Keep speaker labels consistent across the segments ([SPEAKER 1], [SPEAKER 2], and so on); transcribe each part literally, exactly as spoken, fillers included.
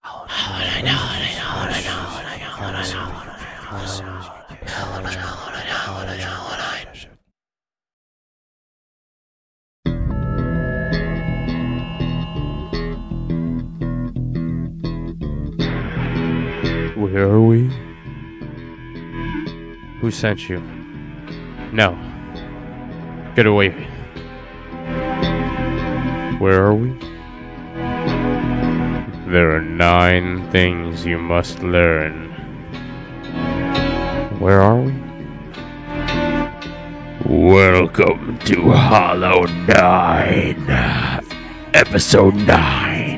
[SPEAKER 1] Where are we? Who sent you? No. Get away. Where are we? There are nine things you must learn. Where are we? Welcome to Hollow Nine, Episode nine.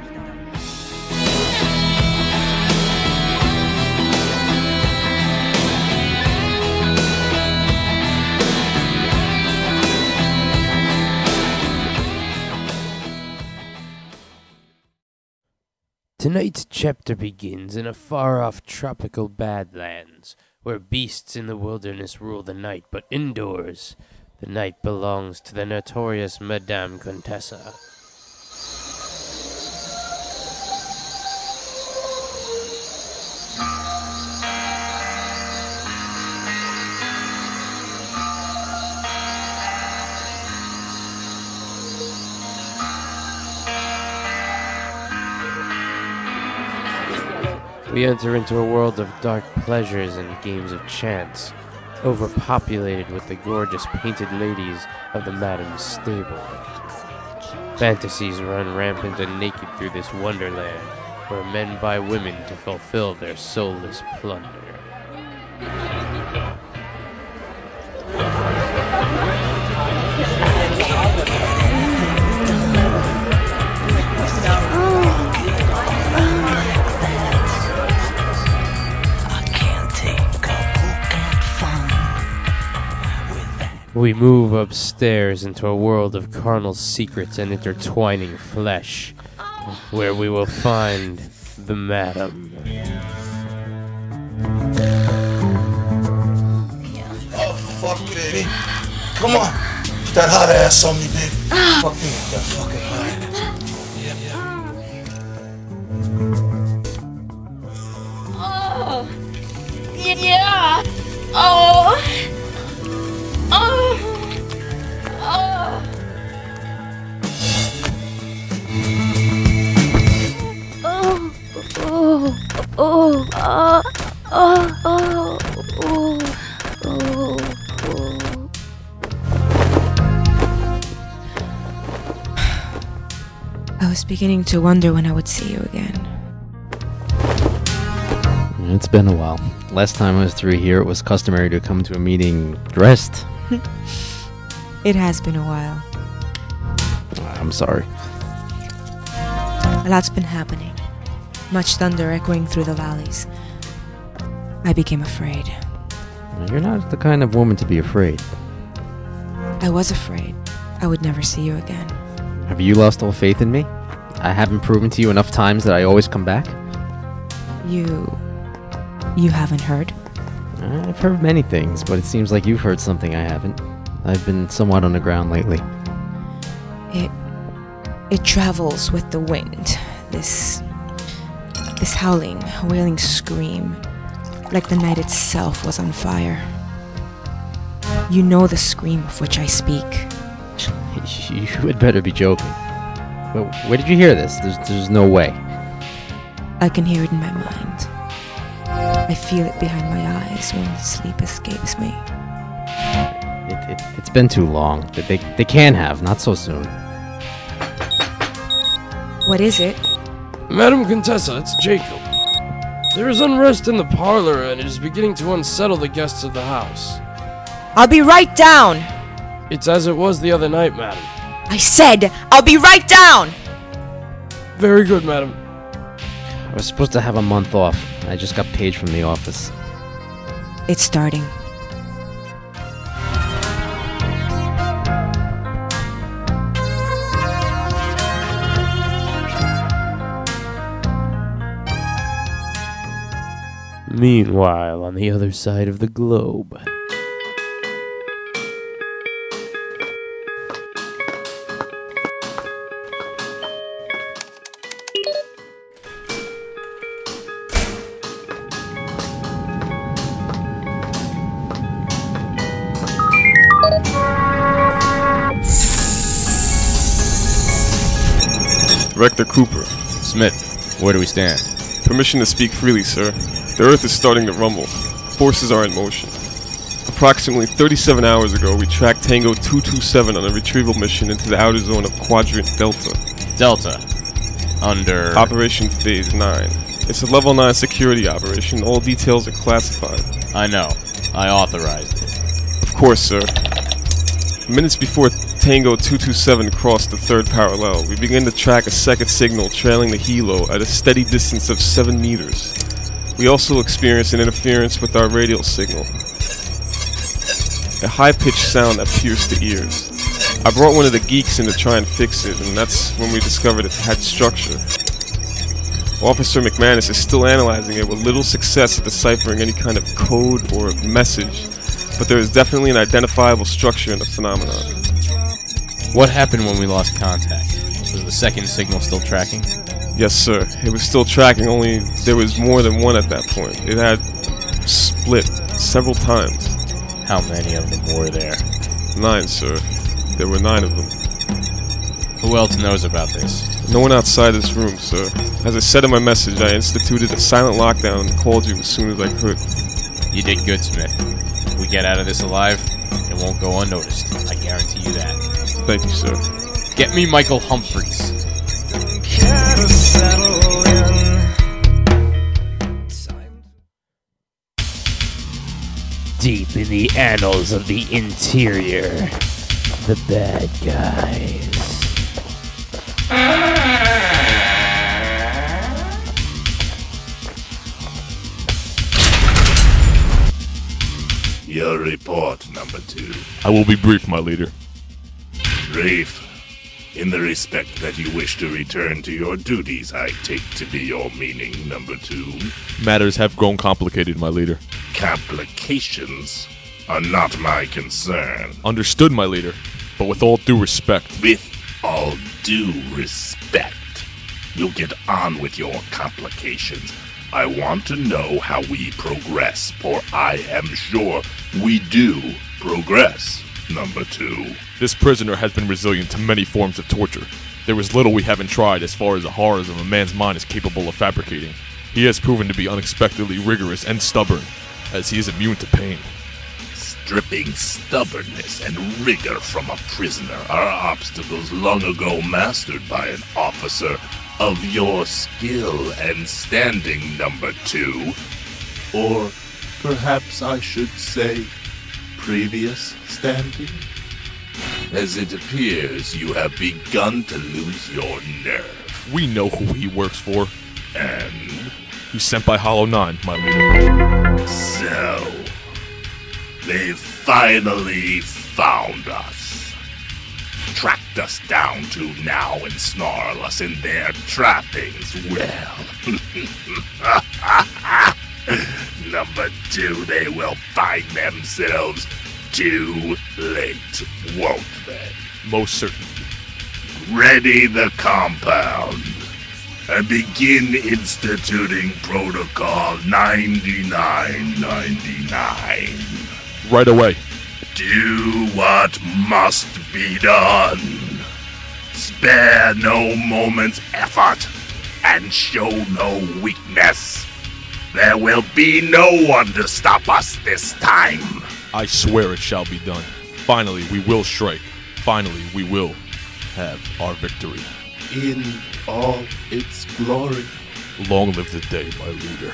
[SPEAKER 1] Tonight's chapter begins in a far-off tropical badlands, where beasts in the wilderness rule the night, but indoors, the night belongs to the notorious Madame Contessa. We enter into a world of dark pleasures and games of chance, overpopulated with the gorgeous painted ladies of the Madame's stable. Fantasies run rampant and naked through this wonderland, where men buy women to fulfill their soulless plunder. We move upstairs into a world of carnal secrets and intertwining flesh, where we will find the Madame.
[SPEAKER 2] Oh, fuck, baby. Come on. Put that hot ass on me, baby. Fuck me with that fucking hot.
[SPEAKER 3] Yeah, yeah. Yeah. Oh. Oh. Oh. Oh. Oh. Oh. Uh. Oh. Oh. Oh. Oh. Oh.
[SPEAKER 4] I was beginning to wonder when I would see you again.
[SPEAKER 5] It's been a while. Last time I was through here, it was customary to come to a meeting dressed.
[SPEAKER 4] It has been a while.
[SPEAKER 5] I'm sorry.
[SPEAKER 4] A lot's been happening. Much thunder echoing through the valleys. I became afraid.
[SPEAKER 5] You're not the kind of woman to be afraid.
[SPEAKER 4] I was afraid I would never see you again.
[SPEAKER 5] Have you lost all faith in me? I haven't proven to you enough times that I always come back?
[SPEAKER 4] You... You haven't heard?
[SPEAKER 5] I've heard many things, but it seems like you've heard something I haven't. I've been somewhat on the ground lately.
[SPEAKER 4] It... It travels with the wind. This... This howling, wailing scream. Like the night itself was on fire. You know the scream of which I speak.
[SPEAKER 5] You had better be joking. But where did you hear this? There's, there's no way.
[SPEAKER 4] I can hear it in my mind. I feel it behind my eyes when sleep escapes me.
[SPEAKER 5] It, it, it's been too long. They, they can have, not so soon.
[SPEAKER 4] What is it?
[SPEAKER 1] Madame Contessa, it's Jacob. There is unrest in the parlor, and it is beginning to unsettle the guests of the house.
[SPEAKER 4] I'll be right down!
[SPEAKER 1] It's as it was the other night, madam.
[SPEAKER 4] I said, I'll be right down!
[SPEAKER 1] Very good, madam.
[SPEAKER 5] I was supposed to have a month off. I just got paged from the office.
[SPEAKER 4] It's starting.
[SPEAKER 1] Meanwhile, on the other side of the globe.
[SPEAKER 6] Rector Cooper.
[SPEAKER 7] Smith, where do we stand?
[SPEAKER 6] Permission to speak freely, sir. The Earth is starting to rumble. Forces are in motion. Approximately thirty-seven hours ago, we tracked Tango two two seven on a retrieval mission into the outer zone of Quadrant Delta.
[SPEAKER 7] Delta. Under...
[SPEAKER 6] Operation Phase nine. It's a Level nine security operation. All details are classified.
[SPEAKER 7] I know. I authorized it.
[SPEAKER 6] Of course, sir. Minutes before Tango two two seven crossed the third parallel, we began to track a second signal trailing the helo at a steady distance of seven meters. We also experienced an interference with our radial signal. A high-pitched sound that pierced the ears. I brought one of the geeks in to try and fix it, and that's when we discovered it had structure. Officer McManus is still analyzing it with little success at deciphering any kind of code or message, but there is definitely an identifiable structure in the phenomenon.
[SPEAKER 7] What happened when we lost contact? Was the second signal still tracking?
[SPEAKER 6] Yes, sir. It was still tracking, only there was more than one at that point. It had split several times.
[SPEAKER 7] How many of them were there?
[SPEAKER 6] Nine, sir. There were nine of them.
[SPEAKER 7] Who else knows about this?
[SPEAKER 6] No one outside this room, sir. As I said in my message, I instituted a silent lockdown and called you as soon as I could.
[SPEAKER 7] You did good, Smith. If we get out of this alive, it won't go unnoticed. I guarantee you that.
[SPEAKER 6] Thank you, sir.
[SPEAKER 7] Get me Michael Humphreys.
[SPEAKER 1] Deep in the annals of the interior, the bad guys.
[SPEAKER 8] Your report, number two.
[SPEAKER 6] I will be brief, my leader.
[SPEAKER 8] Brief. In the respect that you wish to return to your duties, I take to be your meaning, number two.
[SPEAKER 6] Matters have grown complicated, my leader.
[SPEAKER 8] Complications are not my concern.
[SPEAKER 6] Understood, my leader. But with all due respect...
[SPEAKER 8] With all due respect, you'll get on with your complications. I want to know how we progress, for I am sure we do progress, number two.
[SPEAKER 6] This prisoner has been resilient to many forms of torture. There is little we haven't tried as far as the horrors of a man's mind is capable of fabricating. He has proven to be unexpectedly rigorous and stubborn, as he is immune to pain.
[SPEAKER 8] Stripping stubbornness and rigor from a prisoner are obstacles long ago mastered by an officer of your skill and standing, number two. Or perhaps I should say, previous standing? As it appears, you have begun to lose your nerve.
[SPEAKER 6] We know who he works for.
[SPEAKER 8] And?
[SPEAKER 6] He's sent by Hollow Nine, my leader.
[SPEAKER 8] So, they finally found us. Tracked us down to now and snarl us in their trappings. Well, number two, they will find themselves too late, won't they?
[SPEAKER 6] Most certainly.
[SPEAKER 8] Ready the compound and begin instituting Protocol ninety-nine ninety-nine.
[SPEAKER 6] Right away.
[SPEAKER 8] Do what must be done. Spare no moment's effort and show no weakness. There will be no one to stop us this time.
[SPEAKER 6] I swear it shall be done. Finally, we will strike. Finally, we will have our victory.
[SPEAKER 8] In all its glory.
[SPEAKER 6] Long live the day, my leader.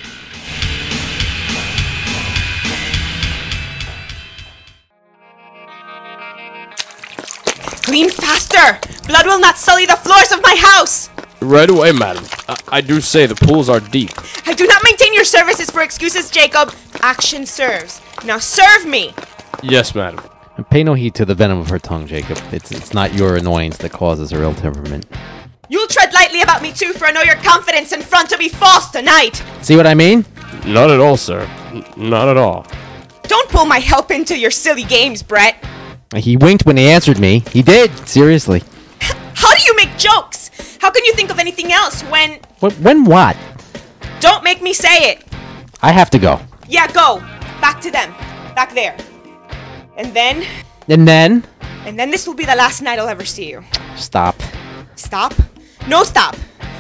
[SPEAKER 4] Clean faster! Blood will not sully the floors of my house!
[SPEAKER 1] Right away, madam. I, I do say the pools are deep.
[SPEAKER 4] I do not maintain your services for excuses, Jacob. Action serves. Now serve me!
[SPEAKER 1] Yes, madam.
[SPEAKER 5] And pay no heed to the venom of her tongue, Jacob. It's it's not your annoyance that causes her ill temperament.
[SPEAKER 4] You'll tread lightly about me too, for I know your confidence in front to be false tonight!
[SPEAKER 5] See what I mean?
[SPEAKER 1] Not at all, sir. N- not at all.
[SPEAKER 4] Don't pull my help into your silly games, Brett.
[SPEAKER 5] He winked when he answered me. He did, seriously.
[SPEAKER 4] How do you make jokes? How can you think of anything else when...
[SPEAKER 5] Wh- when what?
[SPEAKER 4] Don't make me say it.
[SPEAKER 5] I have to go.
[SPEAKER 4] Yeah, go. Back to them. Back there. And then...
[SPEAKER 5] And then?
[SPEAKER 4] And then this will be the last night I'll ever see you.
[SPEAKER 5] Stop.
[SPEAKER 4] Stop? No, stop!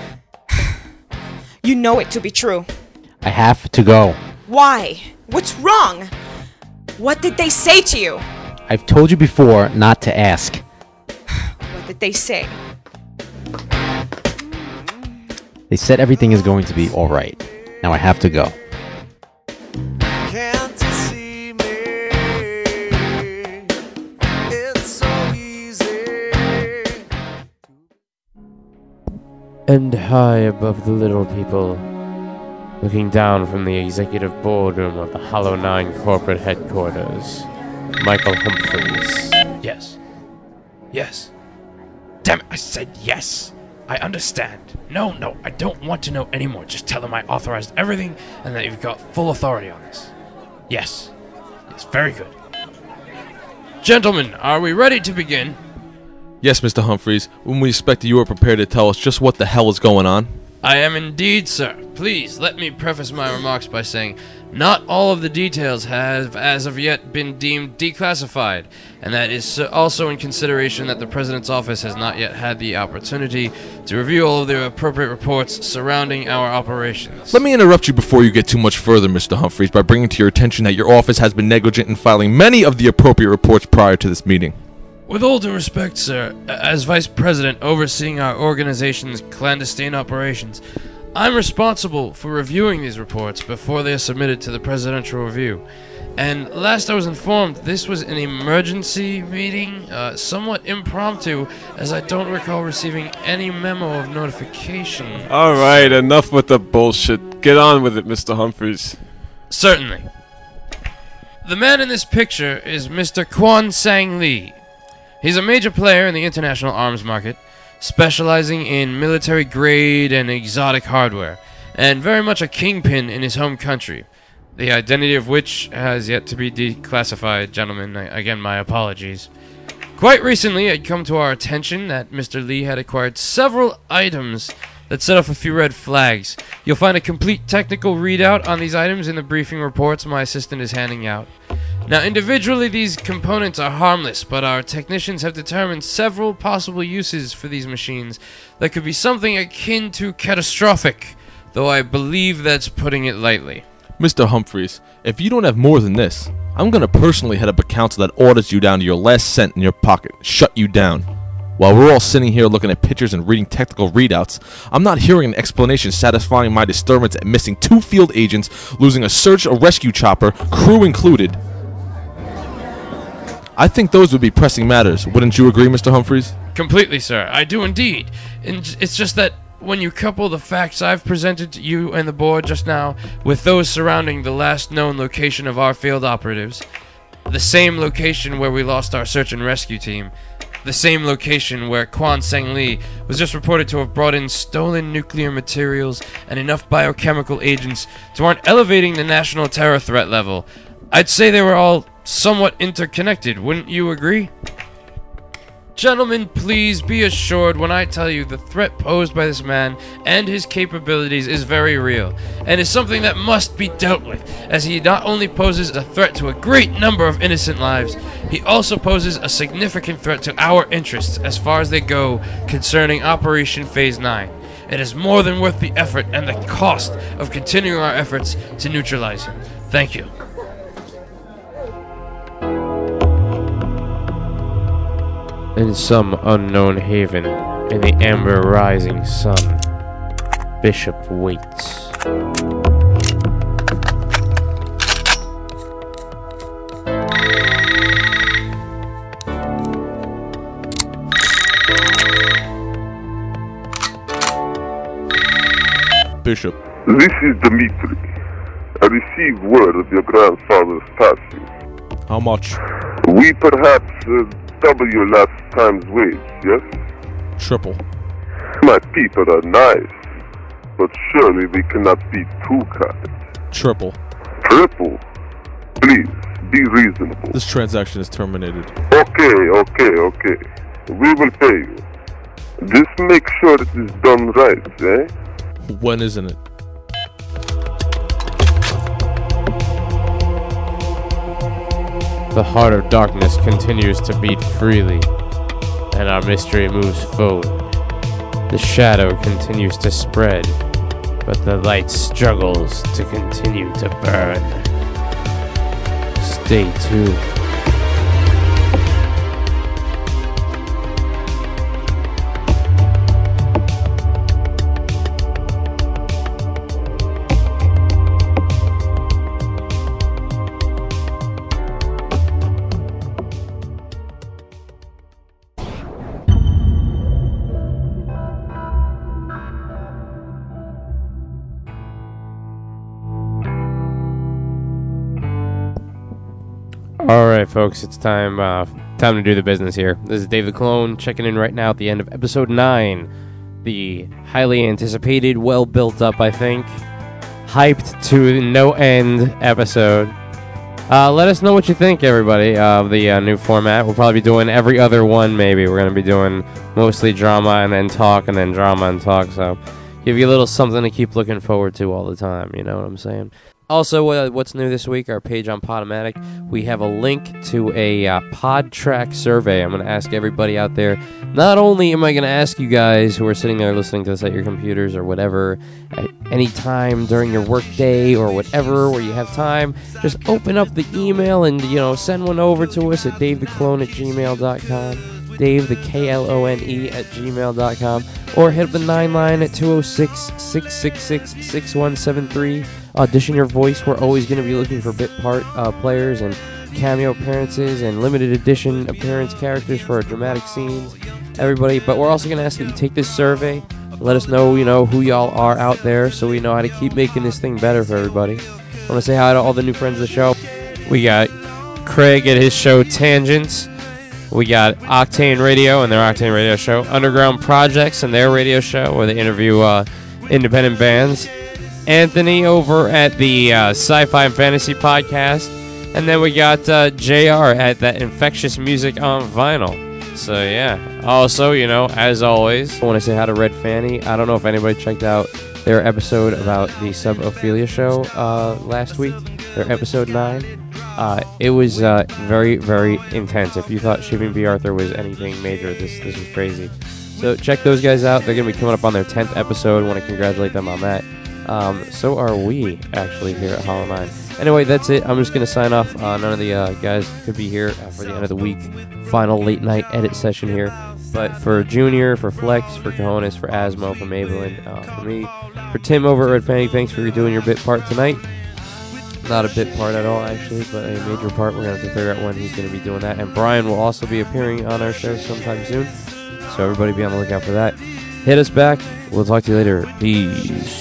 [SPEAKER 4] You know it to be true.
[SPEAKER 5] I have to go.
[SPEAKER 4] Why? What's wrong? What did they say to you?
[SPEAKER 5] I've told you before not to ask.
[SPEAKER 4] What did they say?
[SPEAKER 5] They said everything is going to be alright. Now I have to go.
[SPEAKER 9] Can't you see me? It's so easy.
[SPEAKER 1] And high above the little people, looking down from the executive boardroom of the Hollow Nine corporate headquarters, Michael Humphreys.
[SPEAKER 10] Yes. Yes. Damn it, I said yes. I understand. No, no, I don't want to know anymore. Just tell them I authorized everything and that you've got full authority on this. Yes. Yes, very good. Gentlemen, are we ready to begin?
[SPEAKER 6] Yes, Mister Humphreys. When we expect that you are prepared to tell us just what the hell is going on?
[SPEAKER 10] I am indeed, sir. Please, let me preface my remarks by saying not all of the details have, as of yet, been deemed declassified, and that is also in consideration that the President's office has not yet had the opportunity to review all of the appropriate reports surrounding our operations.
[SPEAKER 6] Let me interrupt you before you get too much further, Mister Humphreys, by bringing to your attention that your office has been negligent in filing many of the appropriate reports prior to this meeting.
[SPEAKER 10] With all due respect, sir, as Vice President overseeing our organization's clandestine operations, I'm responsible for reviewing these reports before they are submitted to the Presidential Review. And last I was informed, this was an emergency meeting, uh, somewhat impromptu, as I don't recall receiving any memo of notification.
[SPEAKER 6] Alright, enough with the bullshit. Get on with it, Mister Humphreys.
[SPEAKER 10] Certainly. The man in this picture is Mister Quan Sang Lee. He's a major player in the international arms market, specializing in military-grade and exotic hardware, and very much a kingpin in his home country, the identity of which has yet to be declassified. Gentlemen, I, again, my apologies. Quite recently, it had come to our attention that Mister Lee had acquired several items that set off a few red flags. You'll find a complete technical readout on these items in the briefing reports my assistant is handing out. Now, individually, these components are harmless, but our technicians have determined several possible uses for these machines that could be something akin to catastrophic, though I believe that's putting it lightly.
[SPEAKER 6] Mister Humphreys, if you don't have more than this, I'm gonna personally head up a council that audits you down to your last cent in your pocket, shut you down. While we're all sitting here looking at pictures and reading technical readouts, I'm not hearing an explanation satisfying my disturbance at missing two field agents, losing a search and rescue chopper, crew included. I think those would be pressing matters. Wouldn't you agree, Mister Humphreys?
[SPEAKER 10] Completely, sir. I do indeed. And it's just that when you couple the facts I've presented to you and the board just now with those surrounding the last known location of our field operatives, the same location where we lost our search and rescue team, the same location where Quan Sang Lee was just reported to have brought in stolen nuclear materials and enough biochemical agents to warrant elevating the national terror threat level, I'd say they were all somewhat interconnected, wouldn't you agree? Gentlemen, please be assured when I tell you the threat posed by this man and his capabilities is very real, and is something that must be dealt with, as he not only poses a threat to a great number of innocent lives, he also poses a significant threat to our interests as far as they go concerning Operation Phase nine. It is more than worth the effort and the cost of continuing our efforts to neutralize him. Thank you.
[SPEAKER 1] In some unknown haven, in the amber rising sun, Bishop waits.
[SPEAKER 6] Bishop.
[SPEAKER 11] This is Dmitri. I received word of your grandfather's passing.
[SPEAKER 6] How much?
[SPEAKER 11] We perhaps uh, double your last time's wage, yes?
[SPEAKER 6] Triple.
[SPEAKER 11] My people are nice, but surely we cannot be too kind.
[SPEAKER 6] Triple.
[SPEAKER 11] Triple? Please, be reasonable.
[SPEAKER 6] This transaction is terminated.
[SPEAKER 11] Okay, okay, okay. We will pay you. Just make sure it is done right, eh?
[SPEAKER 6] When isn't it?
[SPEAKER 1] The heart of darkness continues to beat freely, and our mystery moves forward. The shadow continues to spread, but the light struggles to continue to burn. Stay tuned. Alright, folks, it's time uh, time to do the business here. This is Dave the Clone checking in right now at the end of episode nine. The highly anticipated, well built up, I think, hyped to no end episode. Uh, let us know what you think, everybody, of the uh, new format. We'll probably be doing every other one, maybe. We're going to be doing mostly drama and then talk and then drama and talk, so give you a little something to keep looking forward to all the time, you know what I'm saying? Also, uh, what's new this week, our page on Podomatic, we have a link to a uh, pod track survey. I'm going to ask everybody out there. Not only am I going to ask you guys who are sitting there listening to this at your computers or whatever, at any time during your work day or whatever, where you have time, just open up the email and, you know, send one over to us at davetheclone at gmail dot com. Dave, the K L O N E, at gmail dot com. Or hit up the nine line at two oh six, six six six, six one seven three. Audition your voice. We're always going to be looking for bit part uh, players and cameo appearances and limited edition appearance characters for our dramatic scenes. Everybody, but we're also going to ask that you take this survey. Let us know, you know, who y'all are out there so we know how to keep making this thing better for everybody. I want to say hi to all the new friends of the show. We got Craig at his show Tangents. We got Octane Radio and their Octane Radio show. Underground Projects and their radio show where they interview uh, independent bands. Anthony over at the uh, Sci-Fi and Fantasy Podcast. And then we got uh, J R at that Infectious Music on Vinyl. So, yeah. Also, you know, as always, I want to say hi to Red Fanny. I don't know if anybody checked out their episode about the Sub-Ophelia show uh, last week. Their episode nine. Uh, it was uh, very, very intense. If you thought Shipping B. Arthur was anything major, this this was crazy. So check those guys out. They're going to be coming up on their tenth episode. I want to congratulate them on that. Um, so are we, actually, here at Hollow nine. Anyway, that's it. I'm just going to sign off. Uh, none of the uh, guys could be here uh, for the end of the week. Final late night edit session here. But for Junior, for Flex, for Cojones, for Asmo, for Maybelline, uh, for me, for Tim over at Red Fanny, thanks for doing your bit part tonight. Not a bit part at all, actually, but a major part. We're going to have to figure out when he's going to be doing that. And Brian will also be appearing on our show sometime soon. So everybody be on the lookout for that. Hit us back. We'll talk to you later. Peace.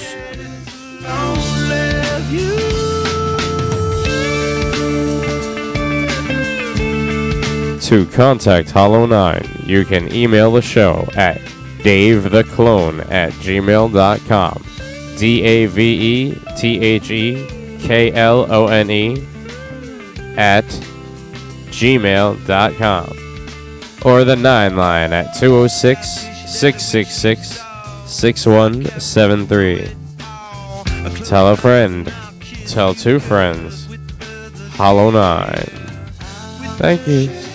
[SPEAKER 1] To contact Hollow nine, you can email the show at davetheclone at gmail dot com. D A V E T H E K L O N E at gmail dot com. Or the nine line at two oh six, six six six, six one seven three. Tell a friend. Tell two friends. Hollow nine. Thank you.